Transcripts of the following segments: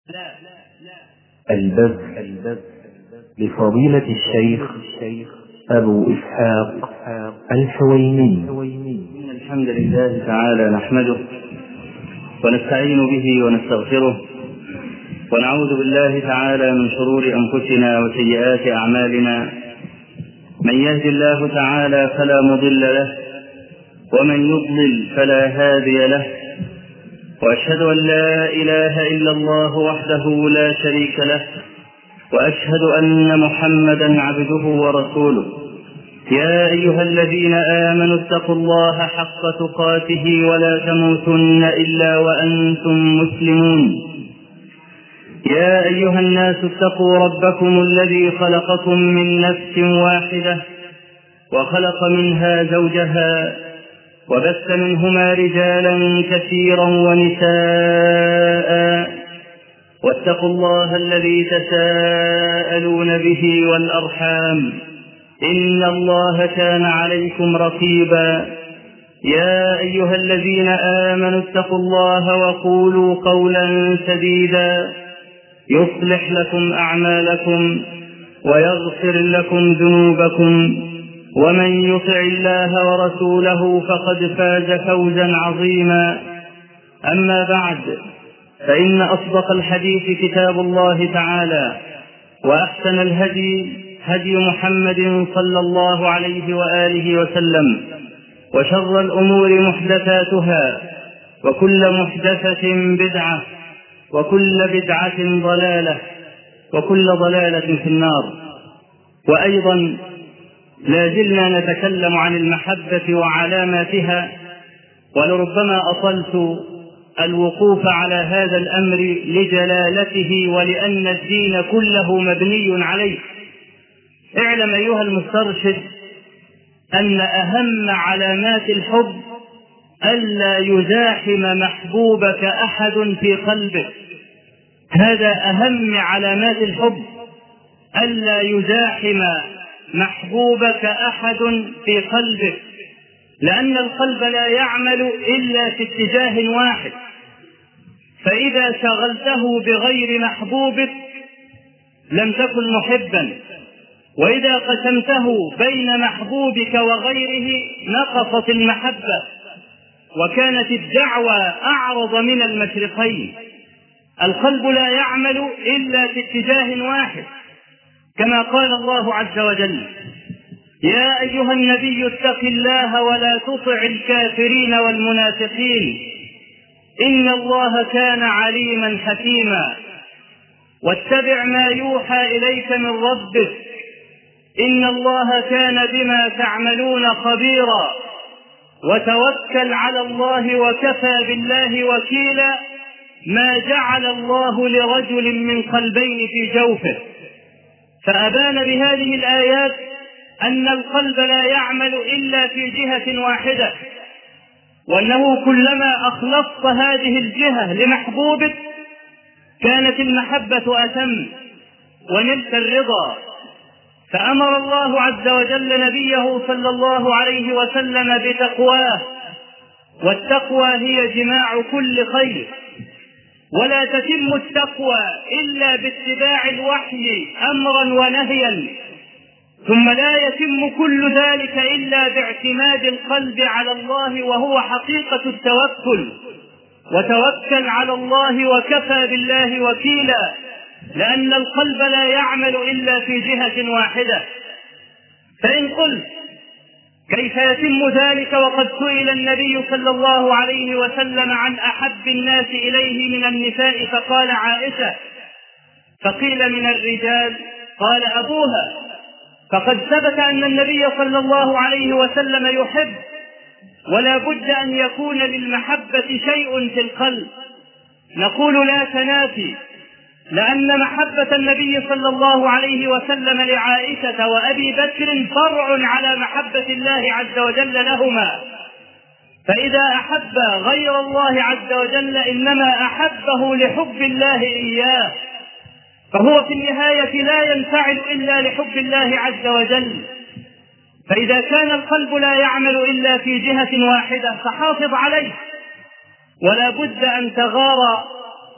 البذل لفضيلة الشيخ أبو إسحاق الحويني. إن الحمد لله تعالى نحمده ونستعين به ونستغفره ونعوذ بالله تعالى من شرور أنفسنا وسيئات أعمالنا. من يهد الله تعالى فلا مضل له ومن يضلل فلا هادي له، وأشهد أن لا إله إلا الله وحده لا شريك له، وأشهد أن محمدا عبده ورسوله. يا أيها الذين آمنوا اتقوا الله حق تقاته ولا تموتن إلا وأنتم مسلمون. يا أيها الناس اتقوا ربكم الذي خلقكم من نفس واحدة وخلق منها زوجها وبث منهما رجالا كثيرا ونساء، واتقوا الله الذي تساءلون به والأرحام إن الله كان عليكم رقيبا. يا أيها الذين آمنوا اتقوا الله وقولوا قولا سديدا يصلح لكم أعمالكم ويغفر لكم ذنوبكم، ومن يطع الله ورسوله فقد فاز فوزا عظيما. أما بعد، فإن أصدق الحديث كتاب الله تعالى، وأحسن الهدي هدي محمد صلى الله عليه وآله وسلم، وشر الأمور محدثاتها، وكل محدثة بدعة، وكل بدعة ضلالة، وكل ضلالة في النار. وأيضا لا زلنا نتكلم عن المحبة وعلاماتها، ولربما أطلت الوقوف على هذا الأمر لجلالته ولأن الدين كله مبني عليه. اعلم أيها المسترشد أن أهم علامات الحب ألا يزاحم محبوبك أحد في قلبك. هذا أهم علامات الحب، ألا يزاحم محبوبك أحد في قلبك، لأن القلب لا يعمل إلا في اتجاه واحد، فإذا شغلته بغير محبوبك لم تكن محبا، وإذا قسمته بين محبوبك وغيره نقصت المحبة، وكانت الدعوة أعرض من المشرقين. القلب لا يعمل إلا في اتجاه واحد، كما قال الله عز وجل: يا أيها النبي اتق الله ولا تطع الكافرين والمنافقين إن الله كان عليما حكيما، واتبع ما يوحى إليك من ربك إن الله كان بما تعملون خبيرا، وتوكل على الله وكفى بالله وكيلا، ما جعل الله لرجل من قلبين في جوفه. فأبان بهذه الآيات أن القلب لا يعمل إلا في جهة واحدة، وأنه كلما أخلصت هذه الجهة لمحبوبك كانت المحبة أتم ونلت الرضا. فأمر الله عز وجل نبيه صلى الله عليه وسلم بتقواه، والتقوى هي جماع كل خير، ولا تتم التقوى إلا باتباع الوحي أمرا ونهيا، ثم لا يتم كل ذلك إلا باعتماد القلب على الله، وهو حقيقة التوكل. وتوكل على الله وكفى بالله وكيلا، لأن القلب لا يعمل إلا في جهة واحدة. فإن قلت كيف يتم ذلك وقد سئل النبي صلى الله عليه وسلم عن أحب الناس إليه من النساء فقال عائشة، فقيل من الرجال قال أبوها، فقد ثبت أن النبي صلى الله عليه وسلم يحب، ولا بد أن يكون للمحبة شيء في القلب. نقول لا تنافي، لأن محبة النبي صلى الله عليه وسلم لعائشة وأبي بكر فرع على محبة الله عز وجل لهما، فإذا أحب غير الله عز وجل إنما أحبه لحب الله إياه، فهو في النهاية لا ينفعل إلا لحب الله عز وجل. فإذا كان القلب لا يعمل إلا في جهة واحدة فحافظ عليه، ولا بد أن تغار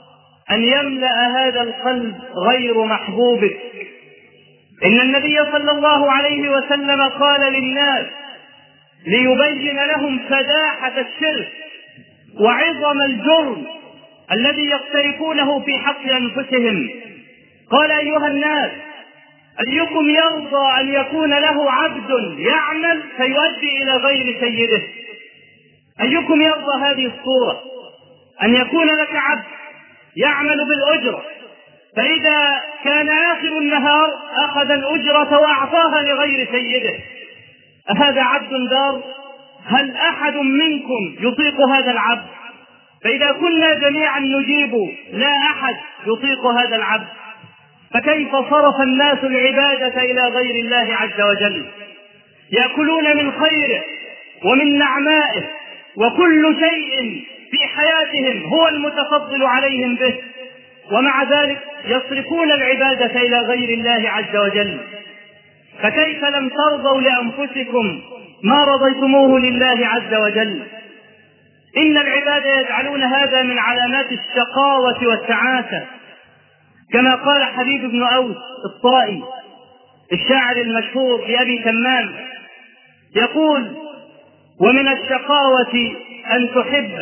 أن يملأ هذا القلب غير محبوبك. إن النبي صلى الله عليه وسلم قال للناس ليبين لهم فداحة الشرك وعظم الجرم الذي يقترفونه في حق أنفسهم، قال: أيها الناس، أيكم يرضى أن يكون له عبد يعمل فيؤدي إلى غير سيده؟ أيكم يرضى هذه الصورة، أن يكون لك عبد يعمل بالأجرة، فإذا كان آخر النهار أخذ الأجرة وأعطاها لغير سيده؟ أهذا عبد دار؟ هل أحد منكم يطيق هذا العبد؟ فإذا كنا جميعا نجيب لا أحد يطيق هذا العبد، فكيف صرف الناس العبادة إلى غير الله عز وجل؟ يأكلون من خيره ومن نعمائه، وكل شيء في حياتهم هو المتفضل عليهم به، ومع ذلك يصرفون العبادة إلى غير الله عز وجل. فكيف لم ترضوا لأنفسكم ما رضيتموه لله عز وجل؟ إن العباد يجعلون هذا من علامات الشقاوة والتعاسة، كما قال حبيب بن أوس الطائي الشاعر المشهور بأبي تمام، يقول: ومن الشقاوة أن تحب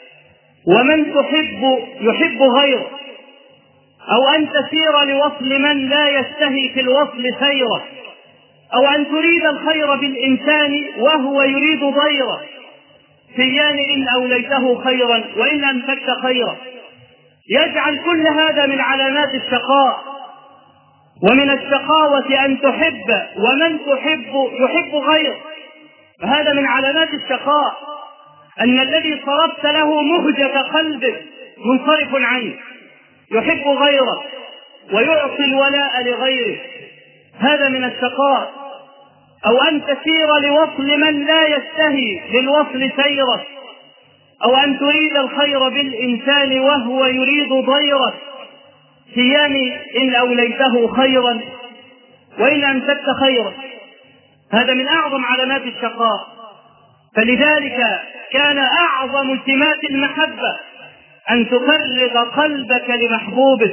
ومن تحب يحب غيره، أو أن تسير لوصل من لا يشتهي في الوصل سيره، أو أن تريد الخير بالإنسان وهو يريد ضيره، سيان إن أوليته خيرا وإن أنفكت خيرا. يجعل كل هذا من علامات الشقاء. ومن الشقاوة أن تحب ومن تحب يحب غيره، فهذا من علامات الشقاء، أن الذي صرفت له مهجة قلبك منصرف عنه، يحب غيره ويعطي الولاء لغيره، هذا من الشقاء. أو أن تسير لوصل من لا يشتهي للوصل سيره، أو أن تريد الخير بالإنسان وهو يريد ضيره، سيان إن أوليته خيرا وإن أمسكت خيرا. هذا من أعظم علامات الشقاء. فلذلك كان أعظم سمات المحبة أن تفرغ قلبك لمحبوبك.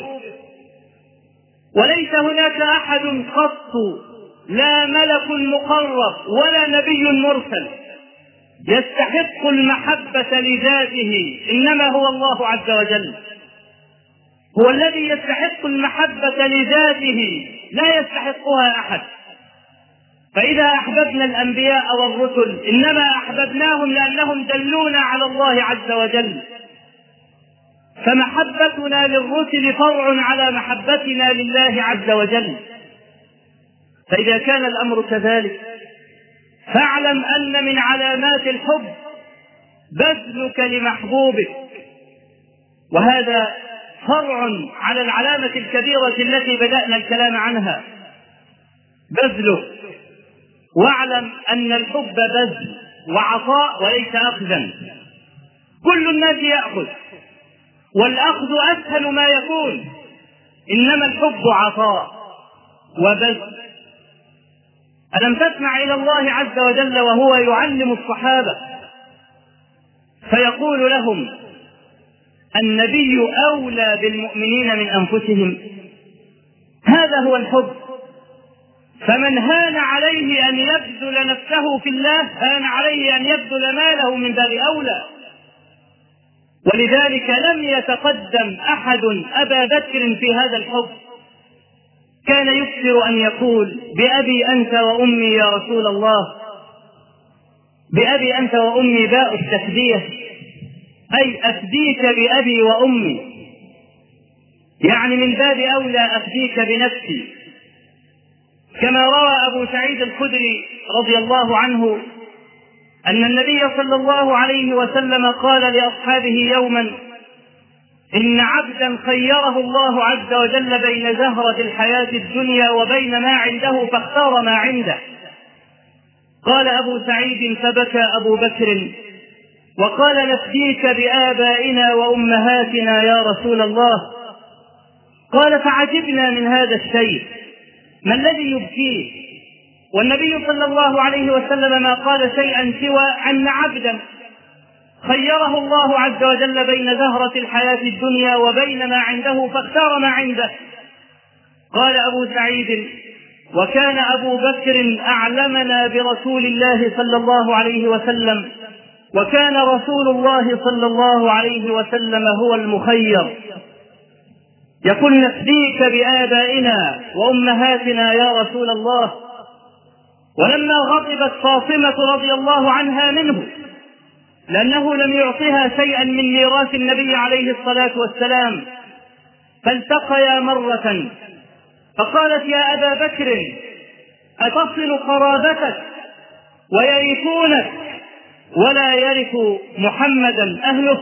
وليس هناك أحد قط، لا ملك مقرب ولا نبي مرسل، يستحق المحبة لذاته، إنما هو الله عز وجل، هو الذي يستحق المحبة لذاته، لا يستحقها أحد. فإذا أحببنا الأنبياء والرسل إنما أحببناهم لأنهم دلونا على الله عز وجل، فمحبتنا للرسل فرع على محبتنا لله عز وجل. فإذا كان الأمر كذلك فاعلم أن من علامات الحب بذلك لمحبوبك، وهذا فرع على العلامة الكبيرة التي بدأنا الكلام عنها، بذله. واعلم أن الحب بذل وعطاء وليس أخذا. كل الناس يأخذ، والأخذ أسهل ما يكون، إنما الحب عطاء وبذل. ألم تسمع إلى الله عز وجل وهو يعلم الصحابة فيقول لهم: النبي أولى بالمؤمنين من أنفسهم؟ هذا هو الحب. فمن هان عليه أن يبذل نفسه في الله هان عليه أن يبذل ماله من باب أولى. ولذلك لم يتقدم أحد أبا بكر في هذا الحب. كان يكثر أن يقول: بأبي أنت وأمي يا رسول الله. بأبي أنت وأمي باء التفدية، أي أفديك بأبي وأمي، يعني من باب أولى أفديك بنفسي. كما روى أبو سعيد الخدري رضي الله عنه أن النبي صلى الله عليه وسلم قال لأصحابه يوما: إن عبدا خيره الله عز وجل بين زهرة الحياة الدنيا وبين ما عنده فاختار ما عنده. قال أبو سعيد: فبكى أبو بكر وقال: نفديك بآبائنا وأمهاتنا يا رسول الله. قال: فعجبنا من هذا الشيء، ما الذي يبكيه؟ والنبي صلى الله عليه وسلم ما قال شيئا سوى أن عبدا خيره الله عز وجل بين زهرة الحياة الدنيا وبين ما عنده فاختار ما عنده. قال أبو سعيد: وكان أبو بكر أعلمنا برسول الله صلى الله عليه وسلم، وكان رسول الله صلى الله عليه وسلم هو المخير. يقول: نفديك بآبائنا وأمهاتنا يا رسول الله. ولما غضبت فاطمة رضي الله عنها منه لأنه لم يعطها شيئا من ميراث النبي عليه الصلاة والسلام، فالتقيا مرة فقالت: يا أبا بكر، أتصل قرابتك ويرثونك ولا يرث محمدا أهله؟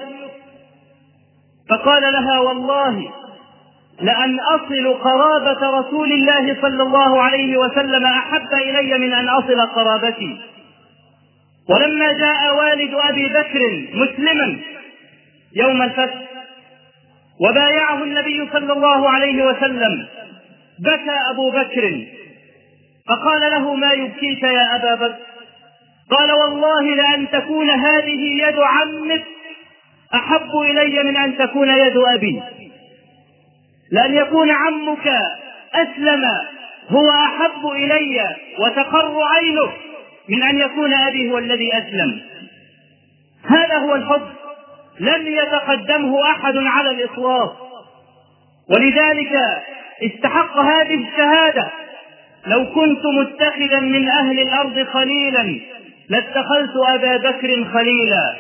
فقال لها: والله لأن أصل قرابة رسول الله صلى الله عليه وسلم أحب إلي من أن أصل قرابتي. ولما جاء والد أبي بكر مسلما يوم الفتح وبايعه النبي صلى الله عليه وسلم بكى أبو بكر فقال له: ما يبكيك يا أبا بكر؟ قال: والله لأن تكون هذه يد عمك أحب إلي من أن تكون يد أبي، لأن يكون عمك أسلم هو أحب إلي وتقر عينه من أن يكون أبي هو الذي أسلم. هذا هو الحب، لن يتقدمه أحد على الإطلاق، ولذلك استحق هذه الشهادة. لو كنت متخذا من أهل الأرض خليلا لاتخذت أبا بكر خليلا.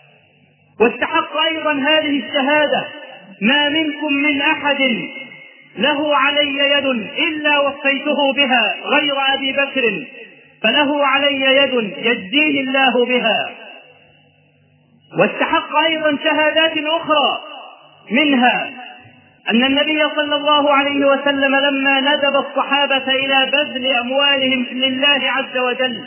واستحق أيضا هذه الشهادة: ما منكم من أحد له علي يد إلا وفيته بها غير أبي بكر، فله علي يد يجزيه الله بها. واستحق أيضا شهادات أخرى، منها أن النبي صلى الله عليه وسلم لما ندب الصحابة إلى بذل أموالهم لله عز وجل،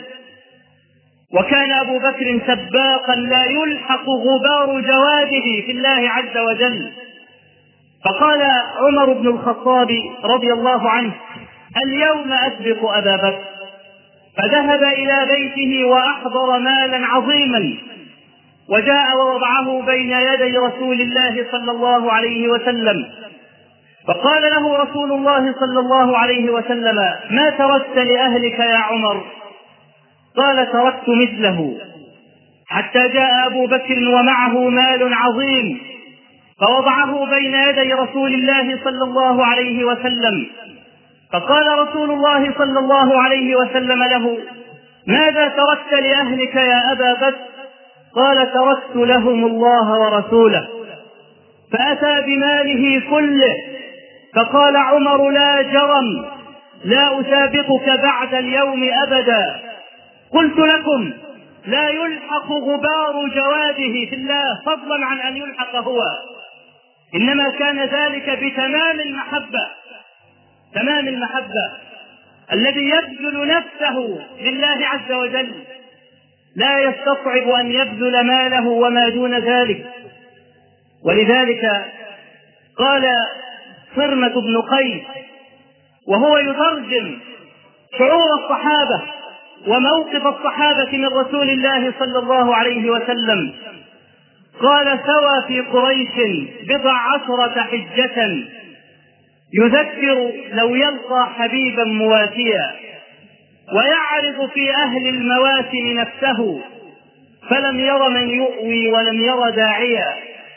وكان أبو بكر سباقا لا يلحق غبار جواده في الله عز وجل، فقال عمر بن الخطاب رضي الله عنه: اليوم أسبق أبا بكر. فذهب إلى بيته وأحضر مالا عظيما وجاء ووضعه بين يدي رسول الله صلى الله عليه وسلم، فقال له رسول الله صلى الله عليه وسلم: ما تركت لأهلك يا عمر؟ قال: تركت مثله. حتى جاء أبو بكر ومعه مال عظيم فوضعه بين يدي رسول الله صلى الله عليه وسلم، فقال رسول الله صلى الله عليه وسلم له: ماذا تركت لأهلك يا أبا بكر؟ قال: تركت لهم الله ورسوله. فأتى بماله كله، فقال عمر: لا جرم، لا أسابقك بعد اليوم أبدا. قلت لكم: لا يلحق غبار جواده في الله فضلا عن أن يلحق هو، إنما كان ذلك بتمام المحبة، تمام المحبة. الذي يبذل نفسه لله عز وجل لا يستصعب أن يبذل ماله وما دون ذلك. ولذلك قال صرمة بن قيس وهو يترجم شعور الصحابة وموقف الصحابة من رسول الله صلى الله عليه وسلم، قال: سوى في قريش 19 حجة يذكر لو يلقى حبيبا مواتيا، ويعرض في أهل المواسم نفسه، فلم ير من يؤوي ولم ير داعيا.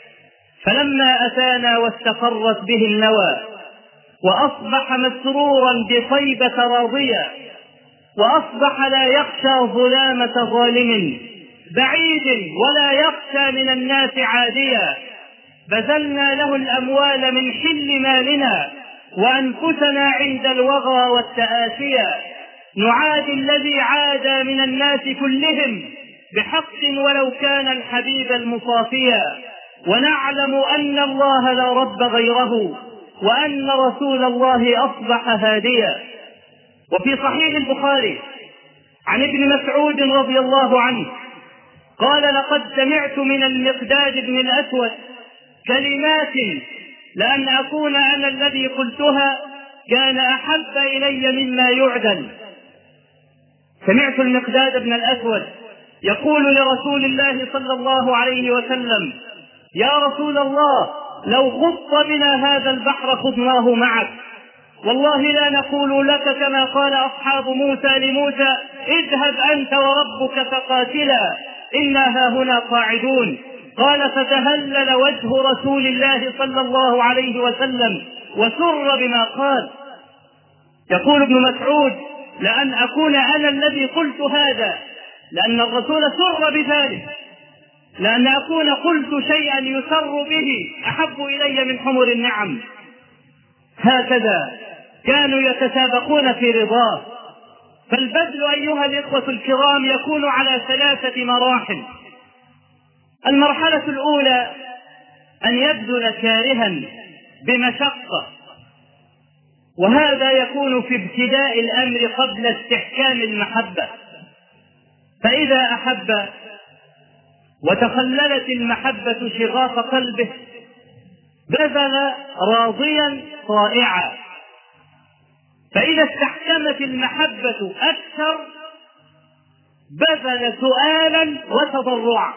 فلما أتانا واستقرت به النوى وأصبح مسرورا بطيبة راضيا، وأصبح لا يخشى ظلامة ظالم بعيد ولا يخشى من الناس عاديا، بذلنا له الأموال من حل مالنا وأنفسنا عند الوغى والتآسيا، نعادي الذي عادى من الناس كلهم بحق ولو كان الحبيب المصافيا، ونعلم أن الله لا رب غيره وأن رسول الله أصبح هاديا. وفي صحيح البخاري عن ابن مسعود رضي الله عنه قال: لقد سمعت من المقداد بن الأسود كلمات لأن أكون أنا الذي قلتها كان أحب إلي مما يعدل. سمعت المقداد بن الأسود يقول لرسول الله صلى الله عليه وسلم: يا رسول الله، لو خضت بنا هذا البحر خضناه معك، والله لا نقول لك كما قال أصحاب موسى لموسى: اذهب أنت وربك فقاتلا إنا هاهنا قاعدون. قال: فتهلل وجه رسول الله صلى الله عليه وسلم وسر بما قال. يقول ابن مسعود: لأن أكون أنا الذي قلت هذا، لأن الرسول سر بذلك، لأن أكون قلت شيئا يسر به أحب إلي من حمر النعم. هكذا كانوا يتسابقون في رضاه. فالبذل أيها الإخوة الكرام يكون على 3 مراحل. المرحلة الأولى أن يبذل كارها بمشقة، وهذا يكون في ابتداء الأمر قبل استحكام المحبة. فإذا أحب وتخللت المحبة شغاف قلبه بذل راضيا طائعا، فإذا استحكمت المحبة أكثر بذل سؤالا وتضرعا.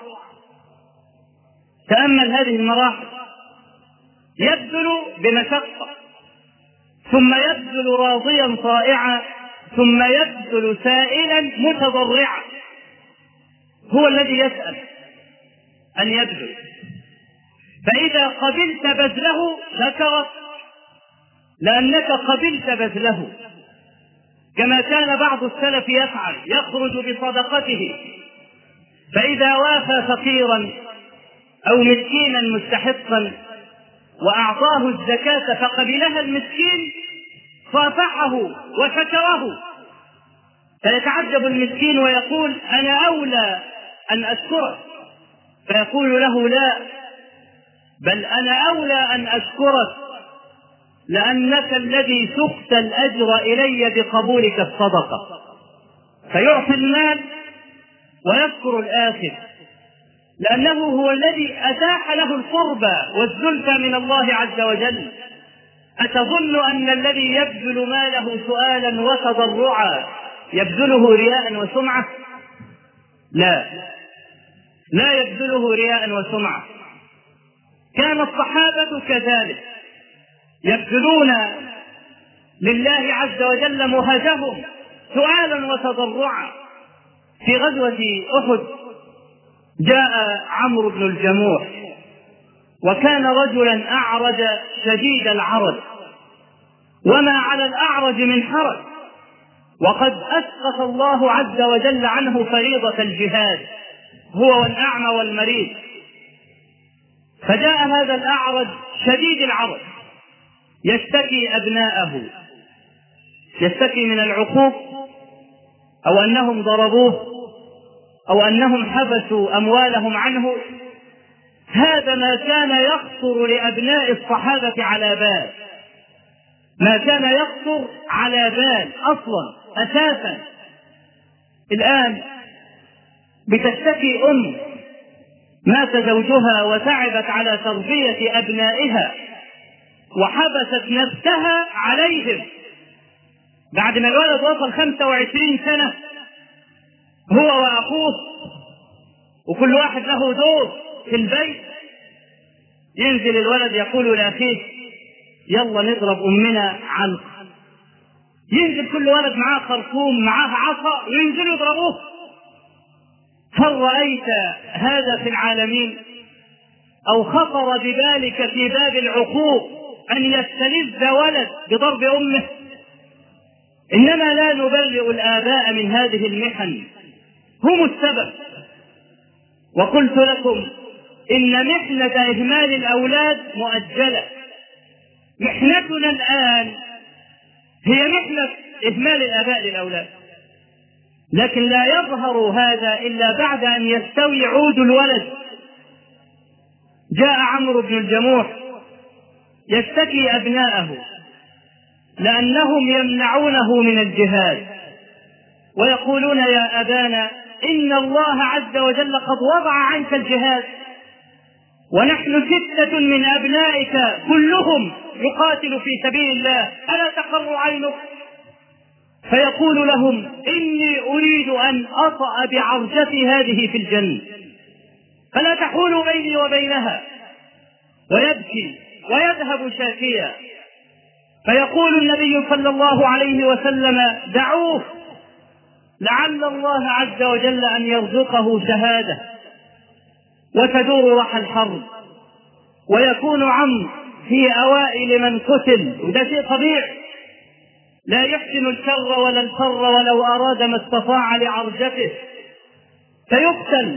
تأمل هذه المراحل: يبذل بمشقة، ثم يبذل راضيا طائعا، ثم يبذل سائلا متضرعا. هو الذي يسأل أن يبذل، فإذا قبلت بذله شكرت لأنك قبلت بذله، كما كان بعض السلف يفعل: يخرج بصدقته، فإذا وافى فقيرا أو مسكينا مستحقا وأعطاه الزكاة فقبلها المسكين صافحه وشكره، فيتعجب المسكين ويقول: أنا أولى أن أشكرك، فيقول له: لا، بل أنا أولى أن أشكرك لأنك الذي سقت الأجر إلي بقبولك الصدقة. فيعطي المال ويذكر الآخر، لأنه هو الذي أتاح له القربى والزلفى من الله عز وجل. أتظن أن الذي يبذل ماله سؤالا وتضرعا يبذله رياء وسمعة؟ لا يبذله رياء وسمعة. كان الصحابة كذلك يبذلون لله عز وجل مهجهم سؤالا وتضرعا. في غزوة أحد جاء عمرو بن الجموح، وكان رجلا أعرج شديد العرج، وما على الأعرج من حرج، وقد أسقط الله عز وجل عنه فريضة الجهاد، هو والأعمى والمريض. فجاء هذا الأعرج شديد العرج يشتكي أبناءه، يشتكي من العقوق، أو أنهم ضربوه، أو أنهم حبسوا أموالهم عنه. هذا ما كان يخطر لأبناء الصحابة على بال، ما كان يخطر على بال أصلا أساسا. الآن بتشتكي أم مات زوجها وتعبت على تربية أبنائها وحبست نفسها عليهم، بعد ما الولد وصل 25 سنة هو وأخوه، وكل واحد له دور في البيت. ينزل الولد يقول لأخيه: يلا نضرب أمنا علق. ينزل كل ولد معاه خرطوم معاه عصا وينزلوا يضربوه. هل رأيت هذا في العالمين؟ أو خطر بذلك في باب العقوق أن يستلذ ولد بضرب أمه؟ إنما لا نبرئ الآباء من هذه المحن، هم السبب. وقلت لكم إن محنة إهمال الأولاد مؤجلة. محنتنا الآن هي محنة إهمال الآباء للأولاد، لكن لا يظهر هذا إلا بعد أن يستوي عود الولد. جاء عمرو بن الجموح يشتكي أبناءه لأنهم يمنعونه من الجهاد، ويقولون: يا أبانا، إن الله عز وجل قد وضع عنك الجهاد، ونحن 6 من أبنائك كلهم يقاتل في سبيل الله، ألا تقر عينك؟ فيقول لهم: إني أريد أن أطأ بعرجتي هذه في الجنة فلا تحولوا بيني وبينها، ويبكي ويذهب شاكيا. فيقول النبي صلى الله عليه وسلم: دعوه، لعل الله عز وجل أن يرزقه شهادة وتدور رحى الحرب، ويكون عمرو في أوائل من قتل، وده شيء طبيعي، لا يحسن الشر ولا الفر ولو أراد ما استطاع لعرجته، فيقتل.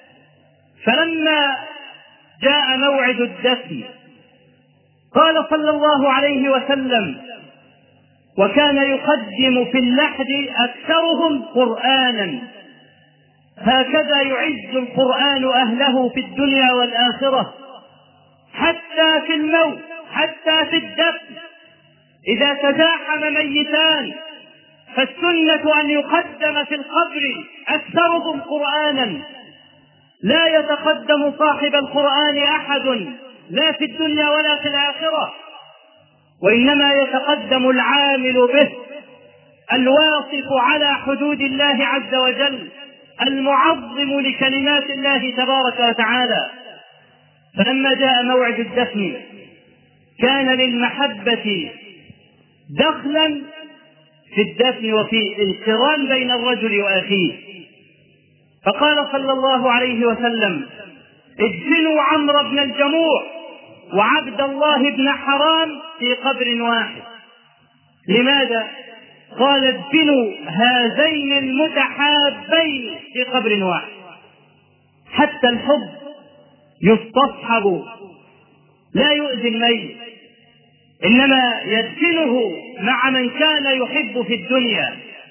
فلما جاء موعد الدفن قال صلى الله عليه وسلم: وكان يقدم في اللحد أكثرهم قرآنا، هكذا يعز القرآن أهله في الدنيا والآخرة، حتى في الموت، حتى في الدفن إذا تزاحم ميتان فالسنة أن يقدم في القبر أكثرهم قرآنا، لا يتقدم صاحب القرآن أحد لا في الدنيا ولا في الآخرة، وإنما يتقدم العامل به، الواقف على حدود الله عز وجل، المعظم لكلمات الله تبارك وتعالى. فلما جاء موعد الدفن كان للمحبة دخلا في الدفن وفي القران بين الرجل وأخيه، فقال صلى الله عليه وسلم: ادفنوا عمرو بن الجموع وعبد الله بن حرام في قبر واحد. لماذا؟ قال: ادفنوا هذين المتحابين في قبر واحد. حتى الحب يستصحب، لا يؤذي الميت، إنما يدفنه مع من كان يحب في الدنيا.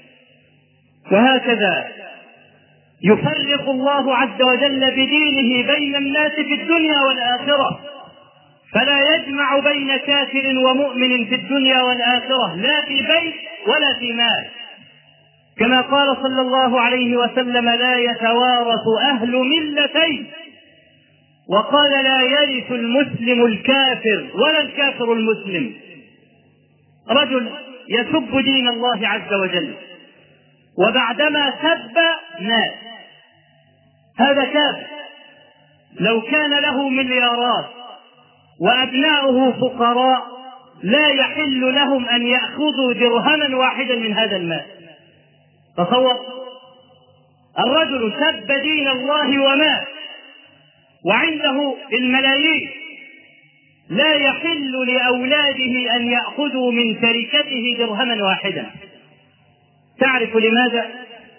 وهكذا يفرق الله عز وجل بدينه بين الناس في الدنيا والآخرة، فلا يجمع بين كافر ومؤمن في الدنيا والآخرة، لا في بيت ولا في مال، كما قال صلى الله عليه وسلم: لا يتوارث أهل ملتين، وقال: لا يرث المسلم الكافر ولا الكافر المسلم. رجل يسب دين الله عز وجل وبعدما سب مات، هذا كافر. لو كان له مليارات وأبناؤه فقراء لا يحل لهم أن يأخذوا درهما واحدا من هذا المال. تصور، الرجل سب دين الله ومات وعنده الملايين، لا يحل لأولاده أن يأخذوا من تركته درهما واحدا. تعرف لماذا؟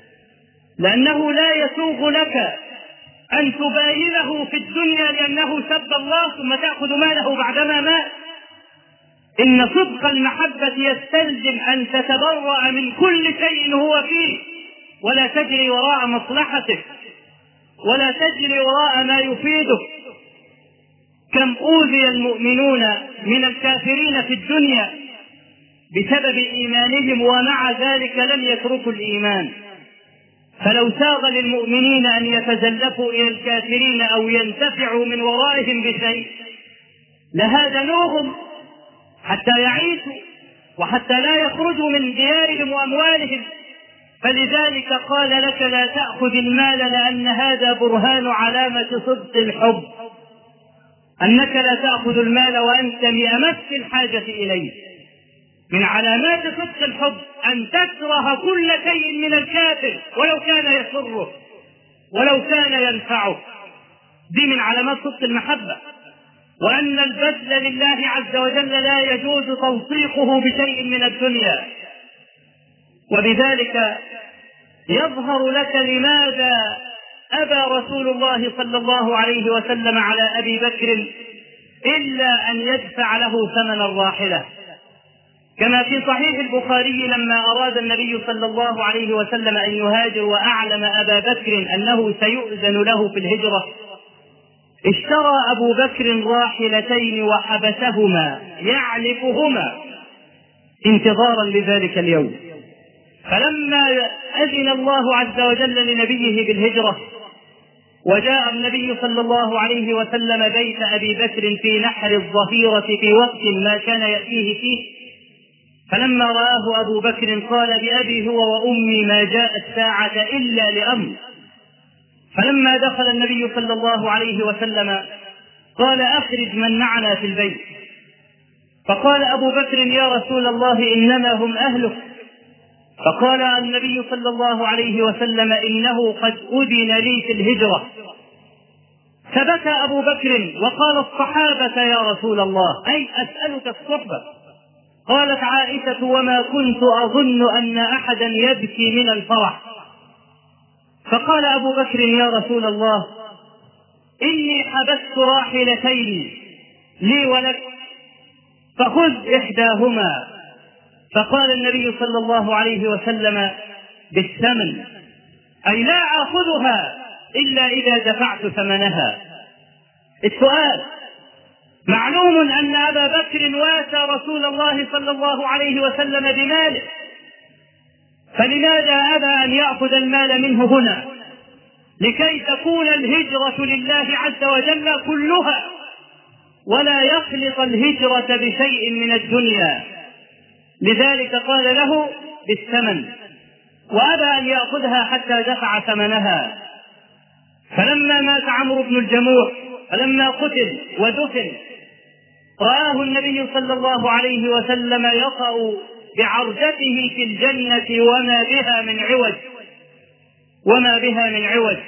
لأنه لا يسوغ لك أن تباينه في الدنيا لأنه سب الله ثم تأخذ ماله بعدما مات. إن صدق المحبة يستلزم أن تتبرأ من كل شيء هو فيه، ولا تجري وراء مصلحتك، ولا تجري وراء ما يفيدك. كم أوذي المؤمنون من الكافرين في الدنيا بسبب إيمانهم، ومع ذلك لم يتركوا الإيمان. فلو ساغ للمؤمنين أن يتزلفوا إلى الكافرين أو ينتفعوا من ورائهم بشيء لهادنوهم حتى يعيشوا وحتى لا يخرجوا من ديارهم وأموالهم. فلذلك قال لك: لا تأخذ المال، لأن هذا برهان علامة صدق الحب، أنك لا تأخذ المال وأنت بأمس الحاجة إليه. من علامات صدق الحب أن تكره كل شيء من الكافر ولو كان يسره ولو كان ينفعه، دي من علامات صدق المحبة. وأن البذل لله عز وجل لا يجوز توثيقه بشيء من الدنيا. وبذلك يظهر لك لماذا أبى رسول الله صلى الله عليه وسلم على أبي بكر إلا أن يدفع له ثمن الراحلة، كما في صحيح البخاري لما أراد النبي صلى الله عليه وسلم أن يهاجر وأعلم أبا بكر أنه سيؤذن له في الهجرة، اشترى أبو بكر راحلتين وحبسهما يعلفهما انتظارا لذلك اليوم. فلما أذن الله عز وجل لنبيه بالهجرة وجاء النبي صلى الله عليه وسلم بيت أبي بكر في نحر الظهيرة في وقت ما كان يأتيه فيه، فلما رآه أبو بكر قال بأبي هو وأمي ما جاءت الساعة إلا لأمر. فلما دخل النبي صلى الله عليه وسلم قال أخرج من معنا في البيت. فقال أبو بكر يا رسول الله إنما هم أهلك. فقال النبي صلى الله عليه وسلم إنه قد أذن لي في الهجرة. فبكى أبو بكر وقال الصحابة يا رسول الله أي أسألك الصحبة. قالت عائشة وما كنت أظن أن أحدا يبكي من الفرح. فقال أبو بكر يا رسول الله إني حبست راحلتين لي ولك فخذ إحداهما. فقال النبي صلى الله عليه وسلم بالثمن أي لا آخذها إلا إذا دفعت ثمنها. السؤال معلوم أن أبا بكر واسى رسول الله صلى الله عليه وسلم بماله، فلماذا أبى أن يأخذ المال منه هنا؟ لكي تكون الهجرة لله عز وجل كلها ولا يخلط الهجرة بشيء من الدنيا. لذلك قال له بالثمن وأبى أن يأخذها حتى دفع ثمنها. فلما مات عمرو بن الجموح فلما قتل ودفن رآه النبي صلى الله عليه وسلم يطأ بعرجته في الجنة وما بها من عوج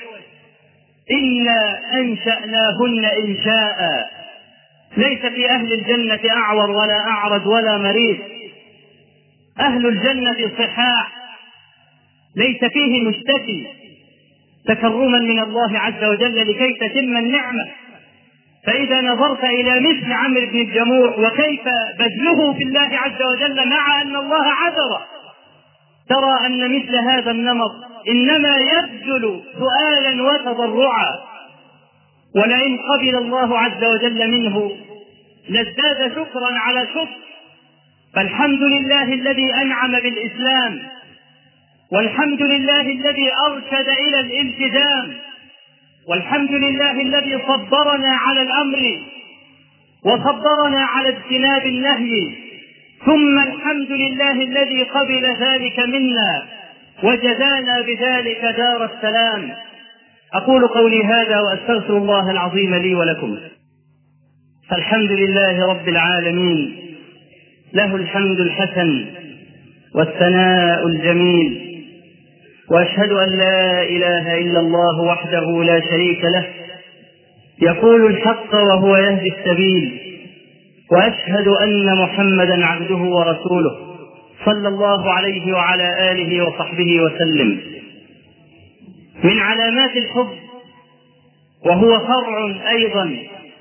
إنا أنشأناهن إنشاء ليس في أهل الجنة أعور ولا أعرج ولا مريض. أهل الجنة صحاح ليس فيه مشتكي تكرما من الله عز وجل لكي تتم النعمة. فإذا نظرت إلى مثل عمرو بن الجموح وكيف بذله في الله عز وجل مع أن الله عذره ترى أن مثل هذا النمط إنما يبذل سؤالا وتضرعا، ولئن قبل الله عز وجل منه لازداد شكرا على شكر. فالحمد لله الذي أنعم بالإسلام، والحمد لله الذي أرشد إلى الالتزام، والحمد لله الذي صبرنا على الأمر وصبرنا على اجتناب النهي، ثم الحمد لله الذي قبل ذلك منا وجزانا بذلك دار السلام. أقول قولي هذا وأستغفر الله العظيم لي ولكم. فالحمد لله رب العالمين، له الحمد الحسن والثناء الجميل، وأشهد أن لا إله إلا الله وحده لا شريك له يقول الحق وهو يهدي السبيل، وأشهد أن محمدا عبده ورسوله صلى الله عليه وعلى آله وصحبه وسلم. من علامات الحب وهو فرع أيضا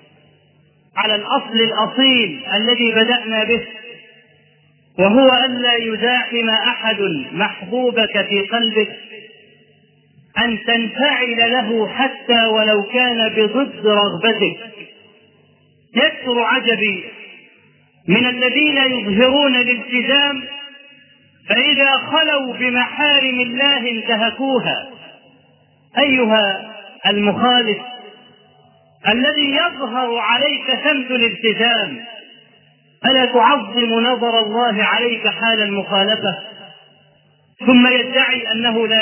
على الأصل الأصيل الذي بدأنا به، وهو ألا يزاحم أحد محبوبك في قلبك، أن تنفعل له حتى ولو كان بضد رغبتك. يكثر عجبي من الذين يظهرون الالتزام فإذا خلوا بمحارم الله انتهكوها. أيها المخالف الذي يظهر عليك سمت الالتزام، ألا تعظم نظر الله عليك حال المخالفة؟ ثم يدعي أنه لا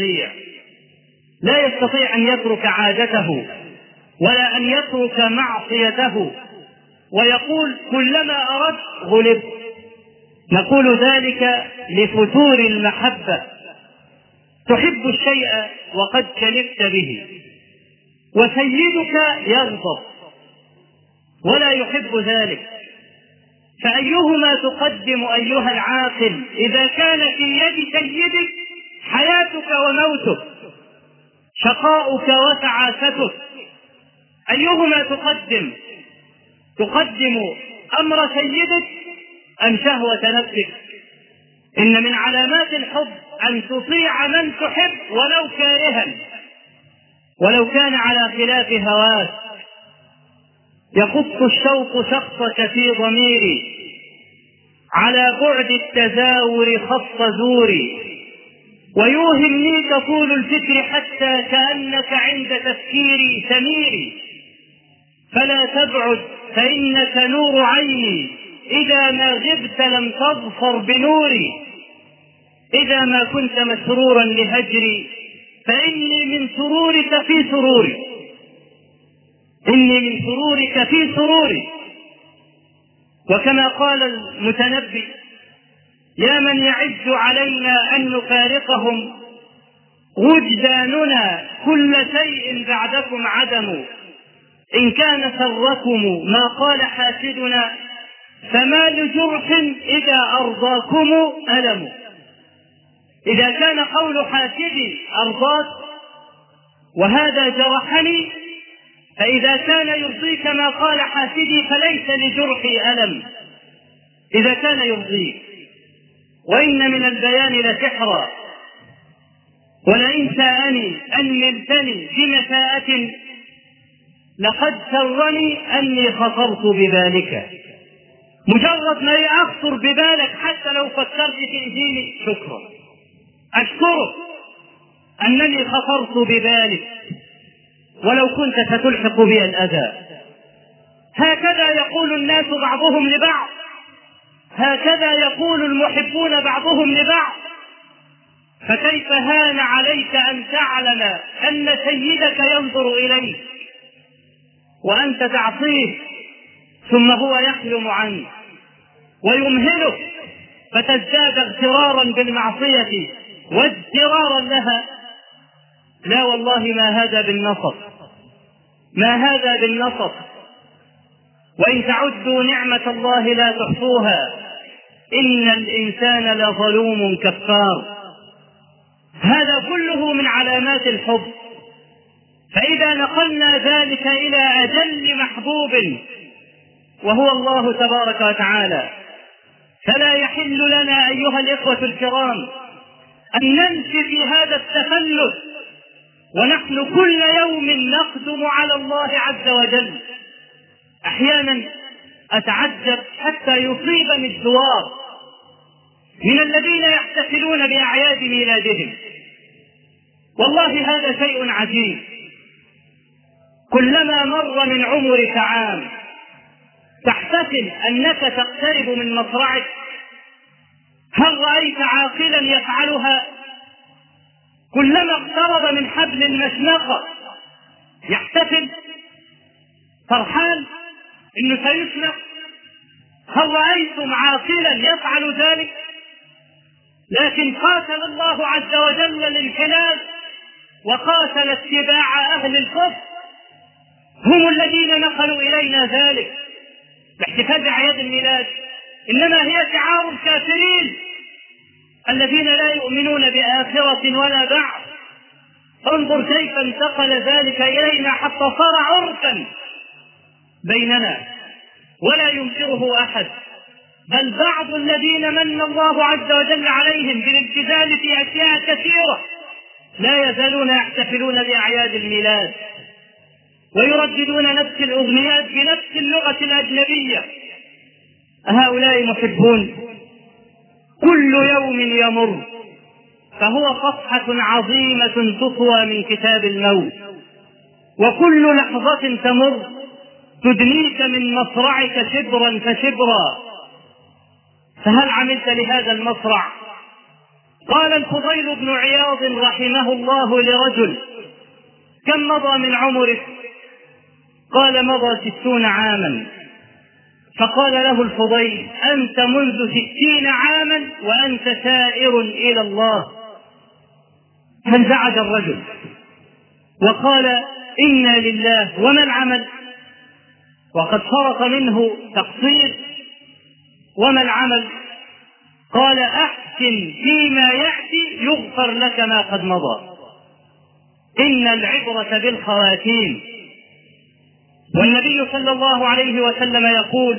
يستطيع أن يترك عادته ولا أن يترك معصيته، ويقول كلما أردت غلبت. نقول ذلك لفتور المحبة. تحب الشيء وقد كلفت به، وسيدك يغضب ولا يحب ذلك، فأيهما تقدم أيها العاقل إذا كان في يد سيدك حياتك وموتك، شقاؤك وتعاستك؟ أيهما تقدم أمر سيدك أم شهوة نفسك؟ إن من علامات الحب أن تطيع من تحب ولو كارها، ولو كان على خلاف هواك. يخص الشوق شخصك في ضميري، على بعد التزاور خط زوري، ويوهمنيك طول الفكر حتى كأنك عند تفكيري سميري. فلا تبعد فإنك نور عيني إذا ما غبت لم تظفر بنوري، إذا ما كنت مسرورا لهجري فإني من سرورك في سروري، إني من سرورك في سروري. وكما قال المتنبي: يا من يعز علينا أن نفارقهم، وجداننا كل شيء بعدكم عدم، إن كان سركم ما قال حاسدنا، فما لجرح إذا أرضاكم ألم. إذا كان قول حاسدي أرضاك وهذا جرحني، فإذا كان يرضيك ما قال حاسدي فليس لجرحي ألم، إذا كان يرضيك. وإن من البيان لسحرا، ولئن ساءني أن نلتني بمساءة لقد سرني أني خطرت ببالك. مجرد ما أخطر ببالك حتى لو فكرت تأذيني، شكرا، أشكرك أنني خطرت ببالك ولو كنت ستلحق بي الأذى. هكذا يقول الناس بعضهم لبعض، هكذا يقول المحبون بعضهم لبعض. فكيف هان عليك أن تعلم أن سيدك ينظر إليك وأنت تعصيه، ثم هو يحلم عنك ويمهلك فتزداد اغترارا بالمعصية وازدرارا لها. لا والله، ما هذا بالنصر، ما هذا بالنصر. وإن تعدوا نعمة الله لا تحصوها، إن الإنسان لظلوم كفار. هذا كله من علامات الحب. فإذا نقلنا ذلك إلى أجل محبوب وهو الله تبارك وتعالى، فلا يحل لنا أيها الإخوة الكرام أن نمشي في هذا التفلت ونحن كل يوم نقدم على الله عز وجل. أحيانا أتعجب حتى يصيبني الزوار من الذين يحتفلون بأعياد ميلادهم. والله هذا شيء عجيب. كلما مر من عمرك عام تحتفل أنك تقترب من مصرعك. هل رأيت عاقلا يفعلها؟ كلما اقترب من حبل المشنقة يحتفل فرحان إنه سيشنق. هل رأيتم عاقلا يفعل ذلك؟ لكن قاتل الله عز وجل الانحلال وقاتل اتباع أهل الكفر، هم الذين نقلوا إلينا ذلك. الاحتفال بأعياد الميلاد إنما هي شعار الكافرين الذين لا يؤمنون بآخرة ولا بعث. انظر كيف انتقل ذلك إلينا حتى صار عرفا بيننا ولا ينكره أحد، بل بعض الذين من الله عز وجل عليهم بالابتذال في أشياء كثيرة لا يزالون يحتفلون بأعياد الميلاد ويرددون نفس الأغنيات بنفس اللغة الأجنبية. هؤلاء محبون. كل يوم يمر فهو صفحة عظيمة تطوى من كتاب الموت، وكل لحظة تمر تدنيك من مصرعك شبرا فشبرا. فهل عملت لهذا المصرع؟ قال الفضيل بن عياض رحمه الله لرجل: كم مضى من عمرك؟ قال: مضى 60 عاما. فقال له الفضيل: أنت منذ 60 عاما وأنت سائر إلى الله. فانزعج الرجل وقال: إنا لله. وما العمل؟ وقد فرط منه تقصير. وما العمل؟ قال: أحسن فيما يأتي يغفر لك ما قد مضى. إن العبرة بالخواتيم. والنبي صلى الله عليه وسلم يقول: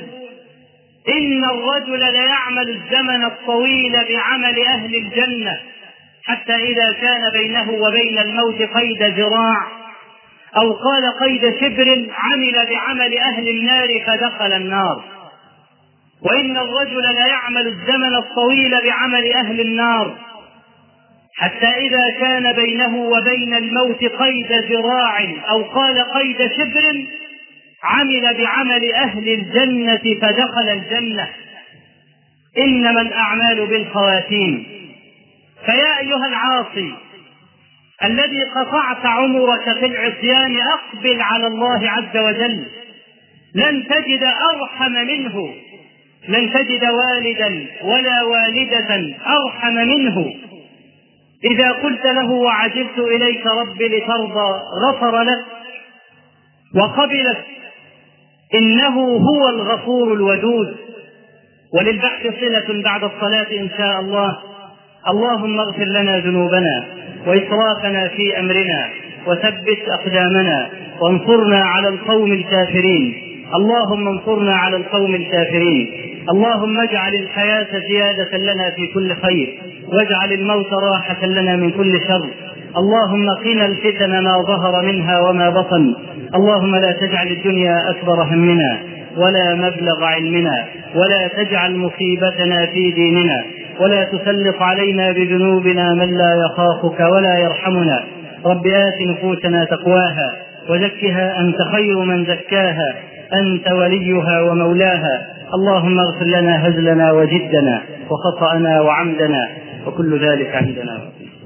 إن الرجل ليعمل الزمن الطويل بعمل أهل الجنة حتى إذا كان بينه وبين الموت قيد ذراع، أو قال قيد شبر، عمل بعمل أهل النار فدخل النار. وإن الرجل ليعمل الزمن الطويل بعمل أهل النار حتى إذا كان بينه وبين الموت قيد ذراع، أو قال قيد شبر، عمل بعمل أهل الجنة فدخل الجنة، إنما الأعمال بالخواتيم. فيا أيها العاصي الذي قطعت عمرك في العصيان، أقبل على الله عز وجل، لن تجد أرحم منه، لن تجد والدا ولا والدة أرحم منه. إذا قلت له وعجبت إليك ربي لترضى غفر لك وقبلك، إنه هو الغفور الودود. وللبحث صلة بعد الصلاة إن شاء الله. اللهم اغفر لنا ذنوبنا وإسرافنا في أمرنا وثبت أقدامنا وانصرنا على القوم الكافرين. اللهم انصرنا على القوم الكافرين. اللهم اجعل الحياة زيادة لنا في كل خير، واجعل الموت راحة لنا من كل شر. اللهم قنا الفتن ما ظهر منها وما بطن. اللهم لا تجعل الدنيا أكبر همنا ولا مبلغ علمنا، ولا تجعل مصيبتنا في ديننا، ولا تسلط علينا بذنوبنا من لا يخافك ولا يرحمنا. رب آت نفوسنا تقواها وزكها أنت خير من زكاها، أنت وليها ومولاها. اللهم اغفر لنا هزلنا وجدنا وخطأنا وعمدنا وكل ذلك عندنا.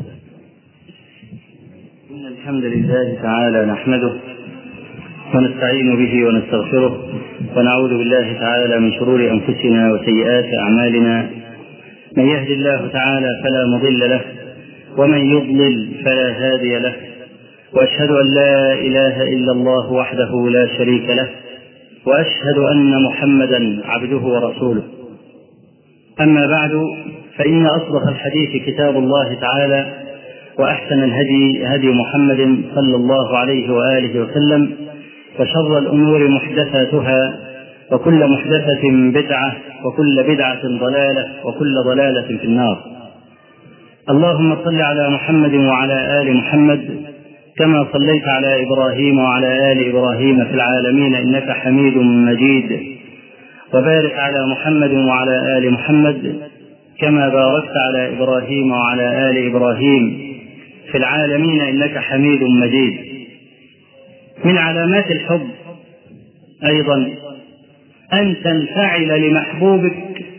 إن الحمد لله تعالى نحمده ونستعين به ونستغفره، ونعوذ بالله تعالى من شرور أنفسنا وسيئات أعمالنا. من يهد الله تعالى فلا مضل له، ومن يضلل فلا هادي له، وأشهد أن لا إله إلا الله وحده لا شريك له، وأشهد أن محمدا عبده ورسوله. أما بعد، فإن أصدق الحديث كتاب الله تعالى، وأحسن الهدي هدي محمد صلى الله عليه وآله وسلم، وشر الأمور محدثاتها، وكل محدثة بدعة، وكل بدعة ضلالة، وكل ضلالة في النار. اللهم صل على محمد وعلى آل محمد كما صليت على إبراهيم وعلى آل إبراهيم في العالمين إنك حميد مجيد، وبارك على محمد وعلى آل محمد كما باركت على إبراهيم وعلى آل إبراهيم في العالمين إنك حميد مجيد. من علامات الحب أيضا أن تنفعل لمحبوبك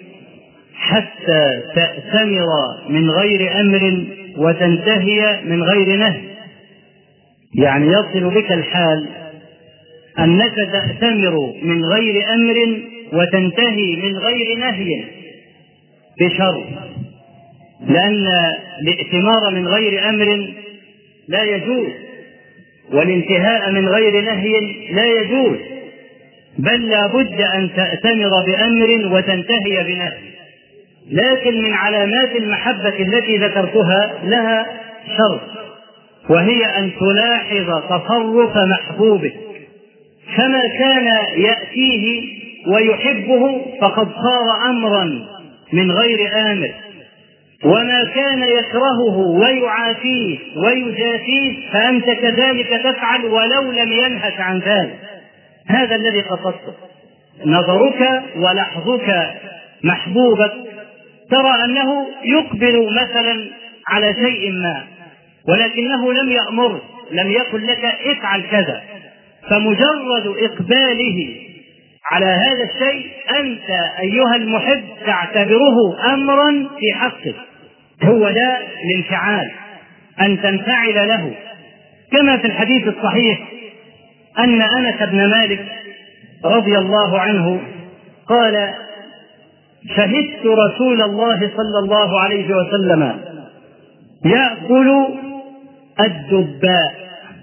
حتى تأتمر من غير أمر وتنتهي من غير نهي. يعني يصل بك الحال أنك تأتمر من غير أمر وتنتهي من غير نهي بشر، لأن الائتمار من غير أمر لا يجوز، والانتهاء من غير نهي لا يجوز، بل لا بد أن تأتمر بأمر وتنتهي بنهي. لكن من علامات المحبة التي ذكرتها لها شرط، وهي أن تلاحظ تصرف محبوبك، فما كان يأتيه ويحبه فقد صار أمرا من غير آمر، وما كان يكرهه ويعافيه ويجافيه فأنت كذلك تفعل ولو لم ينهك عن ذلك. هذا الذي قصدته. نظرك ولحظك محبوبك ترى أنه يقبل مثلا على شيء ما، ولكنه لم يأمر، لم يقل لك افعل كذا، فمجرد إقباله على هذا الشيء أنت أيها المحب تعتبره أمرا في حقك. هو ده الانفعال، أن تنفعل له. كما في الحديث الصحيح أن أنس بن مالك رضي الله عنه قال: شهدت رسول الله صلى الله عليه وسلم يأكل الدباء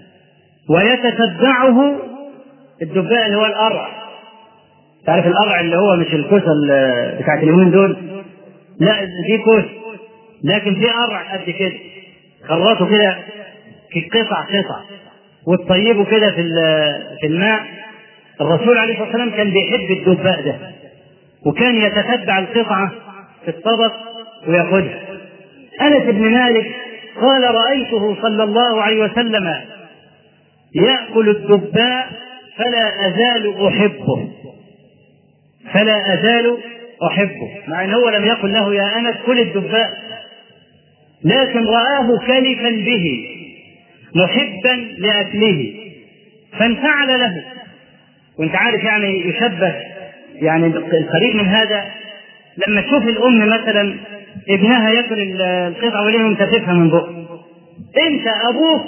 ويتتبعه. الدباء اللي هو القرع، تعرف القرع اللي هو مش الكوسة بتاعت اليومين دول، لا دي كوسة، لكن في قرع قد كده، خرطه كده في قطع وتطيبه كده في الماء. الرسول عليه الصلاة والسلام كان بيحب الدباء ده، وكان يتتبع القطعة في الطبق ويأخذها. أنس بن مالك قال: رأيته صلى الله عليه وسلم يأكل الدباء فلا أزال أحبه، مع أنه لم يقل له يا أنس كل الدباء، لكن رآه كلفا به محبا لأكله فانفعل له. وانت عارف يعني يشبه يعني القريب من هذا لما تشوف الام مثلا ابنها ياكل القطعه وليه ممتففها من بقه، انت ابوه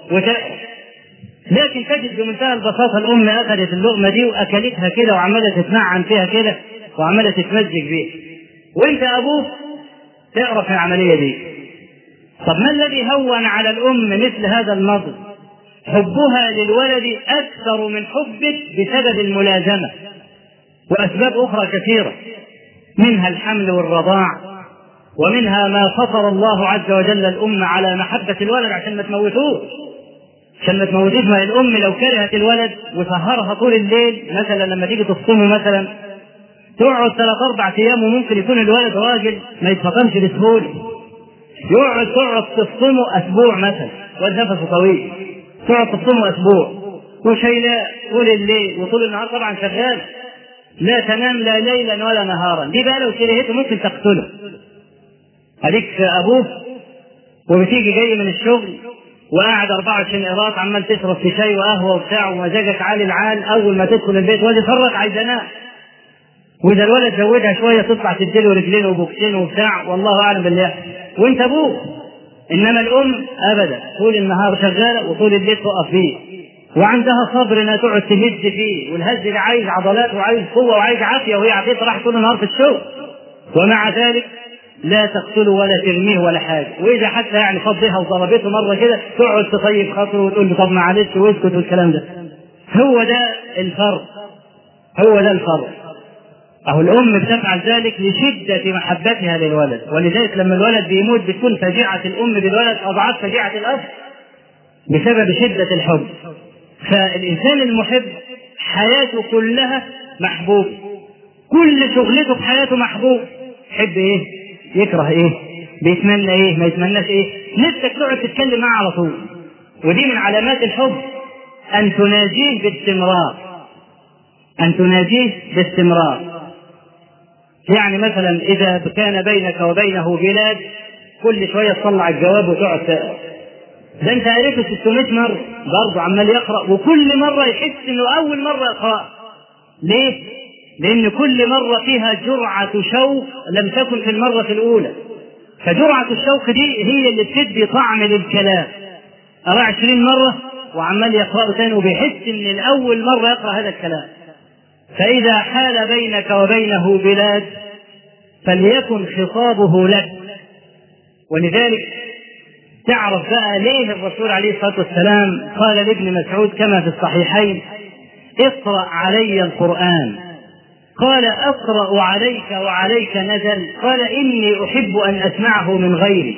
لكن تجد بمنتهى البساطه الام اخذت اللقمه دي واكلتها كده وعماله تتنعم فيها كده وعماله تتمزج بيها، وانت ابوه تعرف العمليه دي. طب ما الذي هون على الام مثل هذا النظر؟ حبها للولد اكثر من حبك بسبب الملازمه واسباب اخرى كثيره، منها الحمل والرضاع، ومنها ما فطر الله عز وجل الام على محبه الولد عشان ما تموتوش. ما الام لو كرهت الولد وسهرها طول الليل مثلا لما تيجي تصومه مثلا تقعد 3-4 ايام وممكن يكون الولد راجل ما يتفطمش بسهوله، تقعد تصومه اسبوع مثلا، والنفس طويل، تقعد تصومه اسبوع وشيلاه طول الليل وطول النهار طبعا شغال، لا تنام لا ليلا ولا نهارا. دي بقى لو كرهته ممكن تقتله. هديك ابوه وبتيجي جاي من الشغل وقاعد 24 قيراط عمال تشرب في شاي وقهوه وبتاع ومزاجك عالي العال، اول ما تدخل البيت وادي فرق عايز انام، واذا الولد زودها شويه تطلع تديله رجلين وبوكسين وبتاع والله اعلم بالله وانت ابوه. انما الام ابدا طول النهار شغاله وطول الليل تقف فيه وعندها صبر انها تقعد تهز فيه، والهز ده عايز عضلات وعايز قوه وعايز عافيه، وهي عافيتها راح طول النهار في الشغل، ومع ذلك لا تقتله ولا ترميه ولا حاجه. واذا حتى يعني فضيها وضربته مره كده تقعد تطيب خاطره وتقول له طب معلش واسكت والكلام ده. هو ده الفرق. اهو الام بتفعل ذلك لشده محبتها للولد، ولذلك لما الولد بيموت بتكون فجيعه الام بالولد اضعاف فجيعه الاب بسبب شده الحب. فالانسان المحب حياته كلها محبوب، كل شغلته في حياته محبوب. يحب ايه؟ يكره ايه؟ بيتمنى ايه؟ ما يتمناش ايه؟ نفسك تقعد تتكلم معه على طول. ودي من علامات الحب ان تناجيه باستمرار. يعني مثلا اذا كان بينك وبينه بلاد كل شويه تطلع الجواب وتقعد تقرا، ده انت قريته 600 مره برضه عمال يقرا، وكل مره يحس انه اول مره يقرا. ليه؟ لان كل مره فيها جرعه شوق لم تكن في المره الاولى، فجرعه الشوق دي هي اللي بتدي طعم للكلام. قرا 20 مره وعمال يقرا تاني وبيحس ان الاول مره يقرا هذا الكلام. فاذا حال بينك وبينه بلاد فليكن خطابه لك. ولذلك تعرف بقى ليه الرسول عليه الصلاه والسلام قال لابن مسعود كما في الصحيحين: اقرأ علي القرآن. قال: أقرأ عليك وعليك نزل؟ قال: إني أحب أن أسمعه من غيري.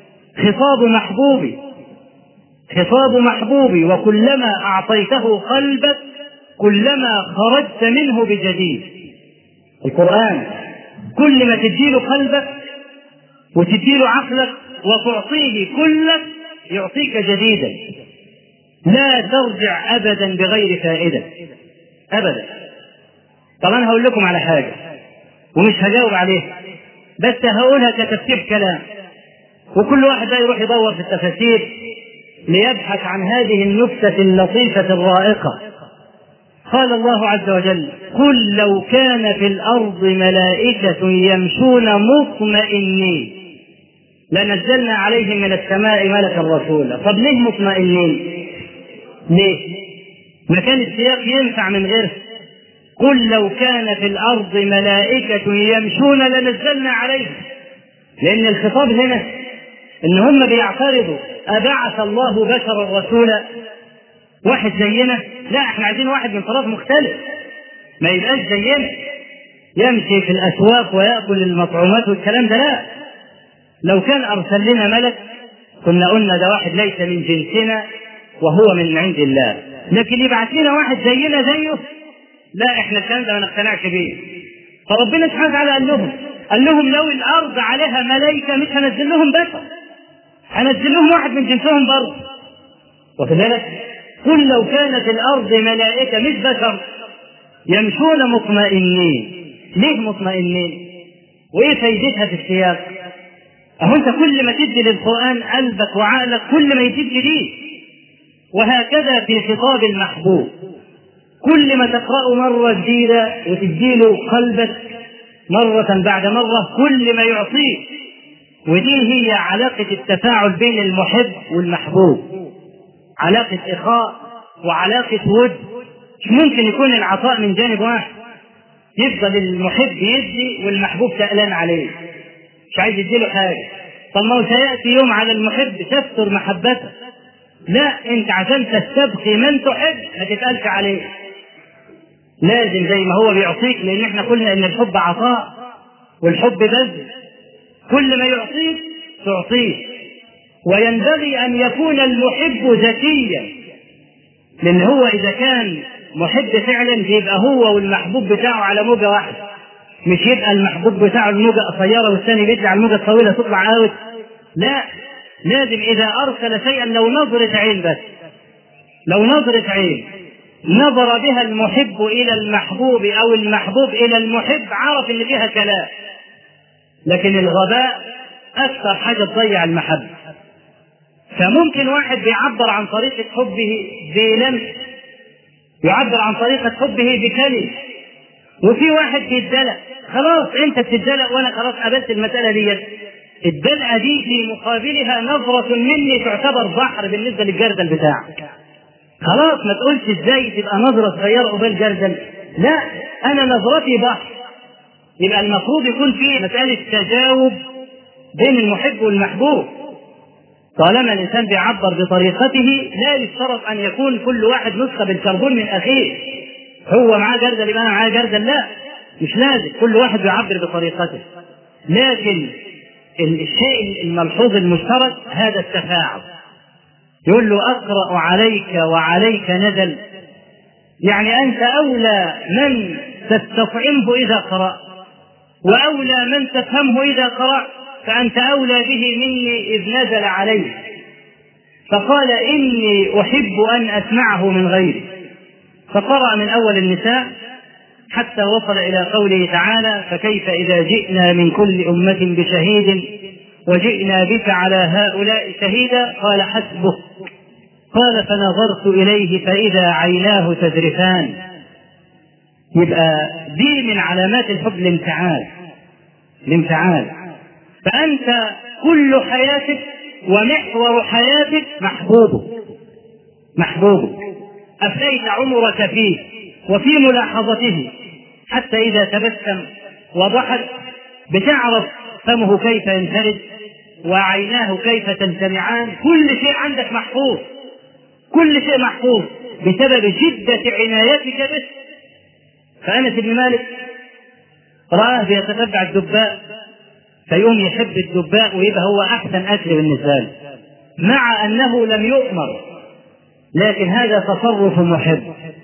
خطاب محبوبي، وكلما أعطيته قلبك كلما خرجت منه بجديد. القرآن كل ما تديله قلبك وتديله عقلك وتعطيه كلك يعطيك جديدا، لا ترجع أبدا بغير فائدة أبدا. طبعا هقول لكم على حاجة ومش هجاوب عليها، بس هقولها كتفسير كلام، وكل واحد بقى يروح يدور في التفاسير ليبحث عن هذه النكتة اللطيفة الرائقة. قال الله عز وجل: قل لو كان في الأرض ملائكة يمشون مطمئنين لنزلنا عليهم من السماء ملكا رسولا. طب ليه مطمئنين؟ ليه؟ ما كان السياق ينفع من غيره. قل لو كان في الأرض ملائكة يمشون لنزلنا عليهم، لأن الخطاب هنا إن هم بيعترضوا: أبعث الله بشرا رسولا؟ واحد زينا؟ لا، احنا عايزين واحد من طرف مختلف، ما يبقاش زينا يمشي في الأسواق ويأكل المطعومات والكلام ده. لا، لو كان أرسل لنا ملك كنا قلنا ده واحد ليس من جنسنا وهو من عند الله، لكن يبعث لنا واحد زينا زيه؟ لا، احنا الكلام ده ما نقتنعش بيه. فربنا سبحانه وتعالى قال لهم لو الأرض عليها ملائكة مش هنزل لهم بشر، هنزل لهم واحد من جنسهم برضه. وكذلك قل لو كانت الأرض ملائكة مش بشر يمشون مطمئنين. ليه مطمئنين؟ وإيه فايدتها في السياق؟ أهو أنت كل ما تدي للقرآن قلبك وعقلك كل ما يزيد جديد. وهكذا في خطاب المحبوب، كل ما تقرأه مرة جديدة وتديله قلبك مرة بعد مرة كل ما يعطيه. ودي هي علاقة التفاعل بين المحب والمحبوب، علاقة إخاء وعلاقة ود. مش ممكن يكون العطاء من جانب واحد، يفضل المحب يدي والمحبوب تقلان عليه مش عايز يديله حاجة. طب ما هو سيأتي يوم على المحب تستر محبته. لا، انت عشان تستبقي من تحب ما تتقالش عليه، لازم زي ما هو بيعطيك، لان احنا قلنا ان الحب عطاء والحب بذل، كل ما يعطيك تعطيه. وينبغي ان يكون المحب ذكيا، لان هو اذا كان محب فعلا يبقى هو والمحبوب بتاعه على موجة واحدة، مش يبقى المحبوب بتاعه الموجة قصيرة والثاني بيطلع الموجة الطويلة تطلع اوت. لا، لازم اذا ارسل شيئا لو نظرة عين بس، لو نظرة عين نظر بها المحب الى المحبوب او المحبوب الى المحب عرف ان فيها كلام. لكن الغباء اكثر حاجة تضيع المحبة. فممكن واحد بيعبر عن طريقة حبه بلمس، يعبر عن طريقة حبه بكلمة، وفي واحد بيتدلق. خلاص انت بتتدلق وانا خلاص قبلت المسألة دي. الدلقة دي في مقابلها نظرة مني تعتبر بحر بالنسبة للجردل بتاعك. خلاص ما تقولش ازاي تبقى نظرة صغيرة قبل جردل، لا، انا نظرتي بحر. يبقى المفروض يكون في مسألة تجاوب بين المحب والمحبوب. طالما الانسان بيعبر بطريقته لا يشترط ان يكون كل واحد نسخة بالكربون من اخيه، هو معاه جردل يبقى انا معاه جردل، لا، مش لازم، كل واحد بيعبر بطريقته. لكن الشيء الملحوظ المشترك هذا التفاعل. يقول له أقرأ عليك وعليك نزل، يعني أنت أولى من تستطعمه إذا قرأ، وأولى من تفهمه إذا قرأ، فأنت أولى به مني إذ نزل عليه. فقال إني أحب أن أسمعه من غيري، فقرأ من أول النساء حتى وصل إلى قوله تعالى فكيف إذا جئنا من كل أمة بشهيد وجئنا بك على هؤلاء شهيدا قال حسبك. قال فنظرت إليه فإذا عيناه تذرفان. يبقى دي من علامات الحب الامتعال. فأنت كل حياتك ومحور حياتك محبوبك أفنيت عمرك فيه وفي ملاحظته، حتى إذا تبسم وضحك بتعرف فمه كيف ينفرد وعيناه كيف تنتمعان. كل شيء عندك محفوظ، كل شيء محفوظ بسبب شدة عنايتك به. فأنس بن مالك رآه بيتتبع الدباء فيقوم يحب الدباء ويبقى هو أحسن أكل بالنسبة له، مع أنه لم يؤمر، لكن هذا تصرف محب.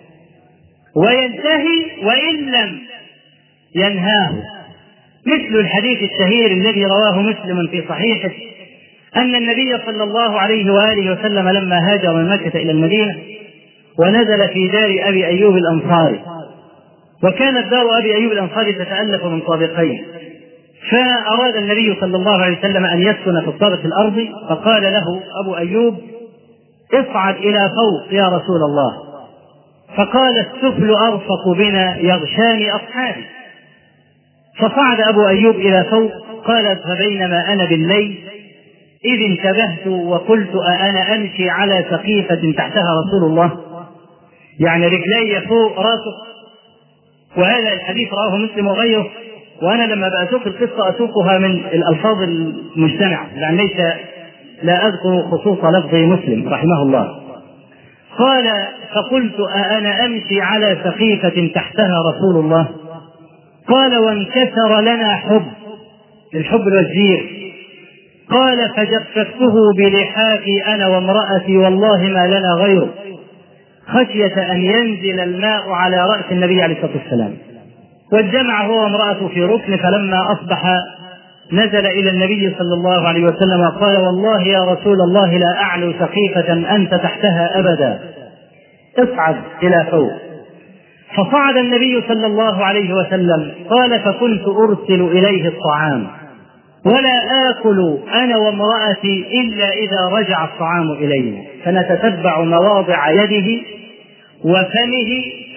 وينتهي وإن لم ينهاه، مثل الحديث الشهير الذي رواه مسلم في صحيحه أن النبي صلى الله عليه وآله وسلم لما هاجر من مكة إلى المدينة ونزل في دار أبي أيوب الأنصاري، وكانت دار أبي أيوب الأنصاري تتألف من طابقين، فأراد النبي صلى الله عليه وسلم أن يسكن في الطابق الأرضي، فقال له أبو أيوب اصعد إلى فوق يا رسول الله، فقال السفل أرفق بنا يغشاني أصحابي. فصعد أبو أيوب إلى فوق، قال فبينما أنا بالليل إذ انتبهت وقلت أنا أمشي على سقيفة تحتها رسول الله، يعني رجلي فوق راسه. وهذا الحديث رواه مسلم وغيره، وأنا لما بأسوق القصة أسوقها من الألفاظ المجتمعة، يعني ليس لا أذكر خصوص لفظ مسلم رحمه الله. قال فقلت أنا أمشي على سقيفة تحتها رسول الله. قال وانكسر لنا حب، الحب الوزير. قال فجففته بلحافي أنا وامرأتي والله ما لنا غيره، خشية أن ينزل الماء على رأس النبي عليه الصلاة والسلام. واجتمع هو وامرأته في ركن، فلما أصبح نزل إلى النبي صلى الله عليه وسلم قال والله يا رسول الله لا أعلو سقيفة أنت تحتها أبدا، اصعد إلى فوق. فصعد النبي صلى الله عليه وسلم. قال فكنت أرسل إليه الطعام ولا آكل أنا وامرأتي إلا إذا رجع الطعام إلينا، فنتتبع مواضع يده وفمه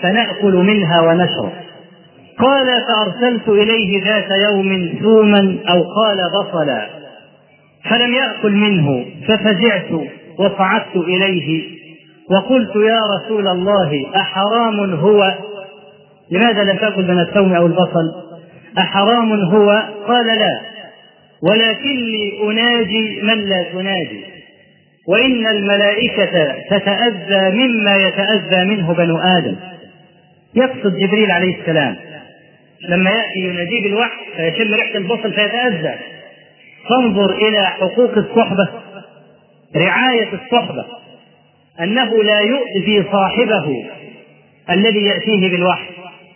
فنأكل منها ونشرب. قال فأرسلت إليه ذات يوم ثوما أو قال بصلا فلم يأكل منه، ففزعت وصعدت إليه وقلت يا رسول الله أحرام هو؟ لماذا لم تأكل من الثوم أو البصل؟ أحرام هو؟ قال لا، ولكني أناجي من لا تناجي، وإن الملائكة تتأذى مما يتأذى منه بنو آدم. يقصد جبريل عليه السلام لما يأتي يناديه بالوحي فيشم ريحة البصل فيتأذى. فانظر إلى حقوق الصحبة، رعاية الصحبة، أنه لا يؤذي صاحبه الذي يأتيه بالوحي،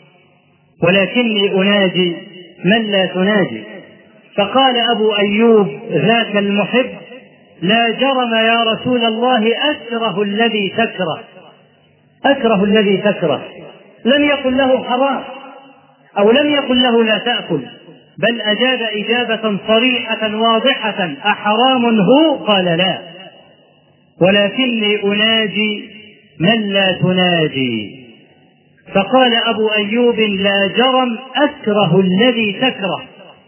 ولكني أناجي من لا تناجي. فقال أبو أيوب ذاك المحب لا جرم يا رسول الله أكره الذي تكره، أكره الذي تكره. لم يقل له حرام أو لم يقل له لا تأكل، بل أجاب إجابة صريحة واضحة أحرام هو؟ قال لا، ولكني أناجي من لا تناجي. فقال أبو أيوب لا جرم أكره الذي تكره،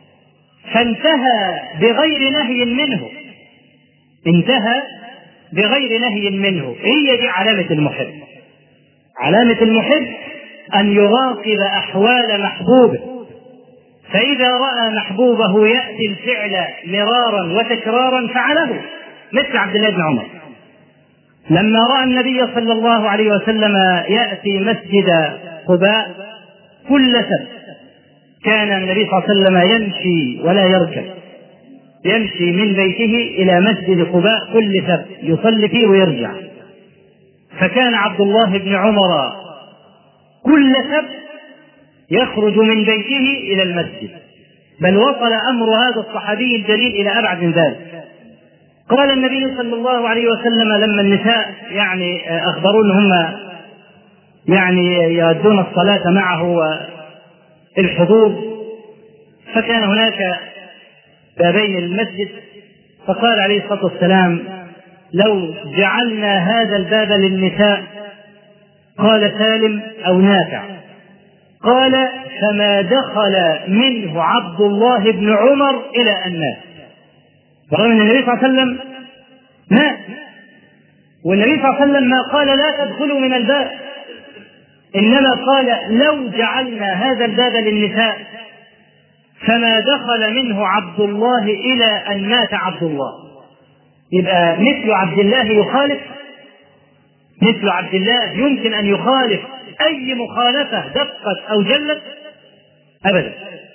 فانتهى بغير نهي منه، انتهى بغير نهي منه. هي دي علامة المحب. علامة المحب أن يراقب أحوال محبوبه، فإذا رأى محبوبه يأتي الفعل مرارا وتكرارا فعله، مثل عبد الله بن عمر لما رأى النبي صلى الله عليه وسلم يأتي مسجد قباء كل سبت. كان النبي صلى الله عليه وسلم يمشي ولا يركب، يمشي من بيته إلى مسجد قباء كل سبت يصلي فيه ويرجع. فكان عبد الله بن عمر كل سبت يخرج من بيته إلى المسجد، بل وصل أمر هذا الصحابي الجليل إلى أبعد من ذلك. قال النبي صلى الله عليه وسلم لما النساء أخبروا أنهم يؤدون الصلاة معه الحضور، فكان هناك بابين المسجد، فقال عليه الصلاة والسلام لو جعلنا هذا الباب للنساء، قال سالم أو نافع، قال فما دخل منه عبد الله بن عمر إلى أن مات. رغم أن النبي صلى الله عليه وسلم مات، والنبي صلى الله عليه وسلم ما قال لا تدخلوا من الباب، إنما قال لو جعلنا هذا الباب للنساء فما دخل منه عبد الله إلى أن مات عبد الله. يبقى مثل عبد الله يخالف، مثل عبد الله يمكن أن يخالف أي مخالفة دقت أو جلت؟ أبدا.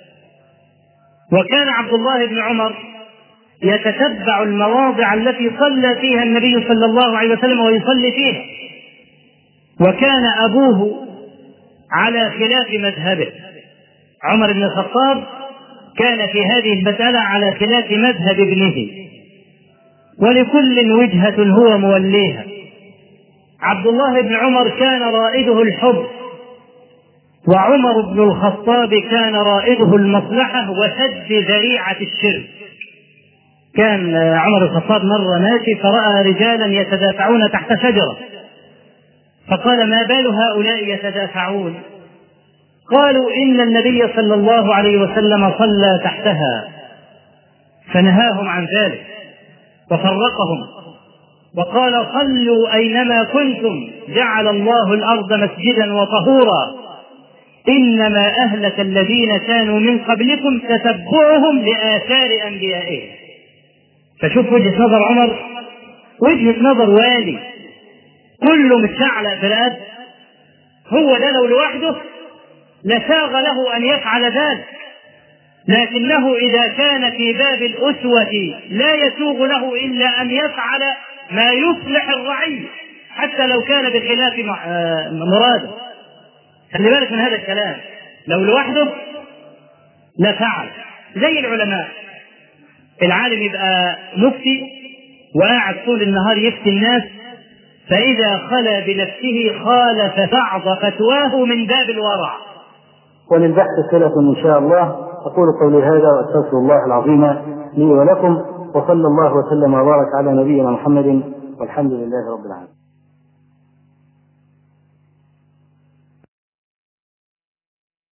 وكان عبد الله بن عمر يتتبع المواضع التي صلى فيها النبي صلى الله عليه وسلم ويصلي فيها، وكان أبوه على خلاف مذهبه. عمر بن الخطاب كان في هذه المسألة على خلاف مذهب ابنه، ولكل وجهة هو موليها. عبد الله بن عمر كان رائده الحب، وعمر بن الخطاب كان رائده المصلحة وسد ذريعة الشرك. كان عمر بن الخطاب مرة ماشي فرأى رجالا يتدافعون تحت شجرة، فقال ما بال هؤلاء يتدافعون؟ قالوا إن النبي صلى الله عليه وسلم صلى تحتها، فنهاهم عن ذلك وفرقهم وقال صلوا أينما كنتم جعل الله الأرض مسجدا وطهورا، إنما أهلك الذين كانوا من قبلكم تتبعهم لآثار أنبيائهم. فشوف وجهة نظر عمر، وجهة نظر والي كله متشعلق في الأرض، هو ده لو لوحده لساغ له أن يفعل ذلك، لكنه إذا كان في باب الأسوة لا يسوغ له إلا أن يفعل ما يصلح الرعية حتى لو كان بخلاف مراده. خلي بالك من هذا الكلام، لو لوحده لفعل. زي العلماء، العالم يبقى مفتي وقاعد طول النهار يفتي الناس، فإذا خلى بنفسه خالف بعض فتواه من باب الورع. وللبحث صلة إن شاء الله. أقول قولي هذا وأستغفر الله العظيم لي ولكم، وصلى الله وسلم وبارك على نبينا محمد، والحمد لله رب العالمين.